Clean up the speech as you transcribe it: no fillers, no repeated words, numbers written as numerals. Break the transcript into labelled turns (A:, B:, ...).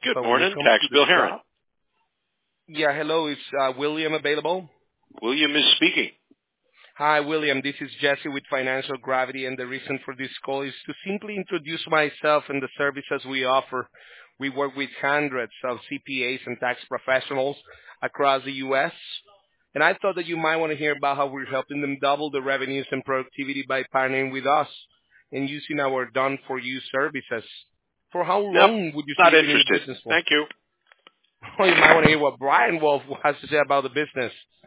A: Good
B: So
A: morning,
B: welcome
A: Tax
B: to the
A: Bill Heron.
B: shop. Yeah, hello. Is William available?
A: William is speaking.
B: Hi, William. This is Jesse with Financial Gravity, and the reason for this call is to simply introduce myself and the services we offer. We work with hundreds of CPAs and tax professionals across the U.S., and I thought that you might want to hear about how we're helping them double the revenues and productivity by partnering with us and using our done-for-you services. For how
A: Nope,
B: long would you say
A: not
B: you've been in the
A: interested.
B: business for?
A: Thank you.
B: Oh, you might want to hear what Brian Wolf has to say about the business.